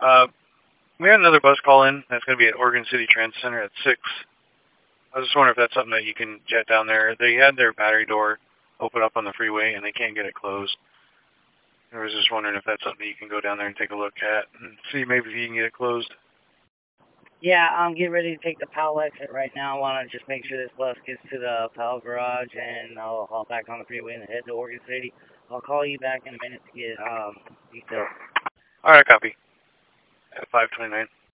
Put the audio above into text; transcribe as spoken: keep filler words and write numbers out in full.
Uh, we had another bus call in. That's going to be at Oregon City Transit Center at six. I was just wondering if that's something that you can jet down there. They had their battery door open up on the freeway, and they can't get it closed. I was just wondering if that's something you can go down there and take a look at and see maybe if you can get it closed. Yeah, I'm getting ready to take the Powell exit right now. I want to just make sure this bus gets to the Powell garage, and I'll hop back on the freeway and head to Oregon City. I'll call you back in a minute to get um details. All right, copy. At five twenty-nine.